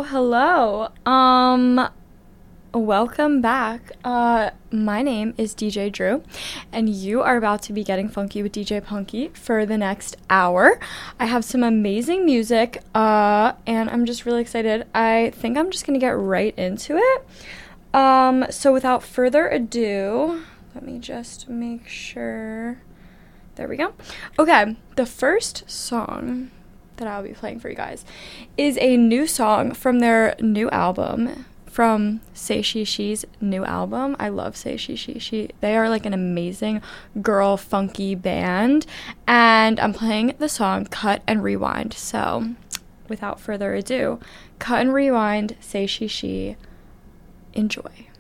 Hello. Welcome back. My name is DJ Drew, and you are about to be getting funky with DJ Punky for the next hour. I have some amazing music, and I'm just really excited. I think I'm just gonna get right into it. So without further ado, let me just make sure. There we go. Okay, the first song that I'll be playing for you guys is a new song from their new album, from Say She She's new album. I love Say She She. They are like an amazing girl funky band, and I'm playing the song Cut and Rewind. So without further ado, Cut and Rewind, Say She She. Enjoy.